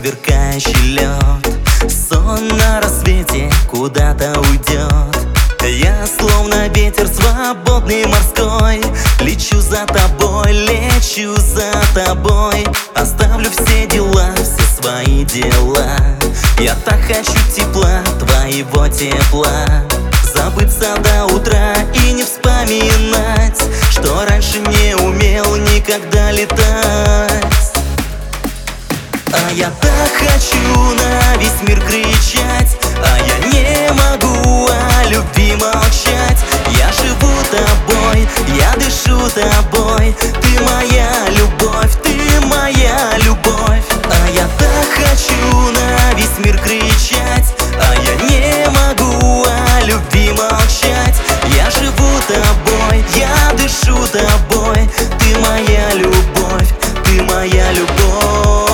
сверкающий лед. Сон на рассвете куда-то уйдет. Я словно ветер свободный морской, лечу за тобой, лечу за тобой. Оставлю все дела, все свои дела. Я так хочу тепла, твоего тепла. Забыться до утра и не вспоминать, что раньше не умел никогда летать. А я так хочу на весь мир кричать, а я не могу о любви молчать. Я живу тобой, я дышу тобой. Ты моя любовь, ты моя любовь. А я так хочу на весь мир кричать, а я не могу о любви молчать. Я живу тобой, я дышу тобой. Ты моя любовь, ты моя любовь.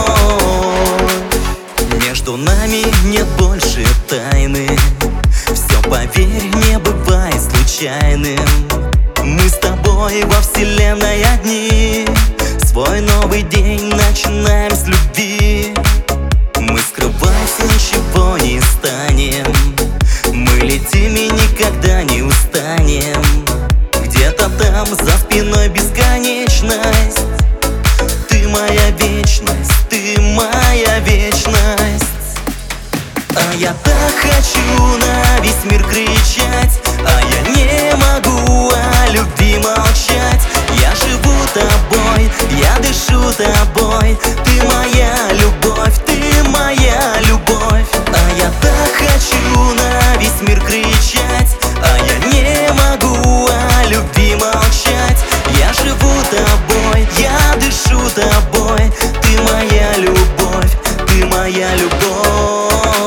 Между нами нет больше тайны. Все, поверь, не бывает случайным. Мы с тобой во вселенной одни. Свой новый день начинаем с любви. Мы скрывать ничего не станем. Мы летим и никогда не устанем. Где-то там за спиной бесконечность. Ты моя вечность, ты моя вечность. А я так хочу на весь мир кричать, а я не могу о любви молчать. Я живу тобой, я дышу тобой. Ты моя любовь, ты моя любовь. А я так хочу на весь мир кричать, а я не могу о любви молчать. Я живу тобой, я дышу тобой. Ты моя любовь, ты моя любовь.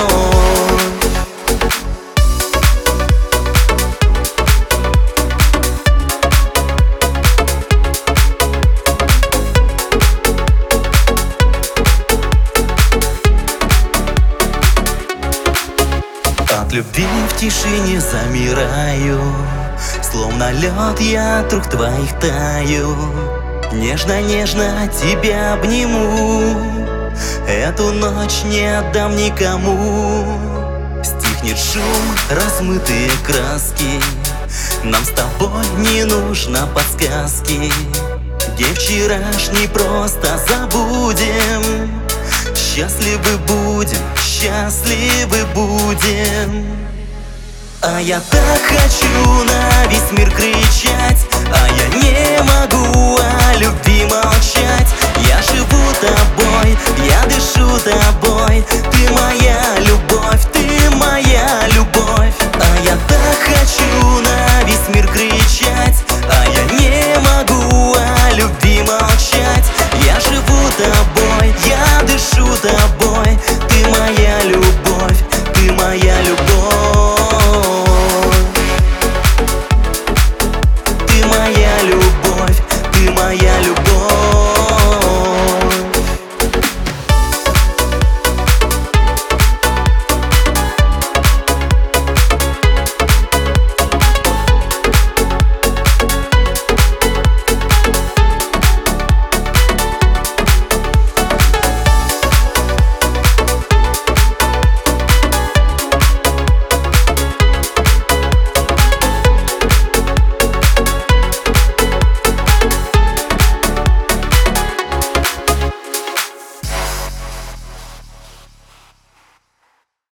От любви в тишине замираю, словно лед я от рук твоих таю. Нежно-нежно тебя обниму, эту ночь не отдам никому. Стихнет шум, размытые краски, нам с тобой не нужно подсказки. День вчерашний просто забудем. Счастливы будем, счастливы будем. А я так хочу на весь мир кричать, а я не могу о любви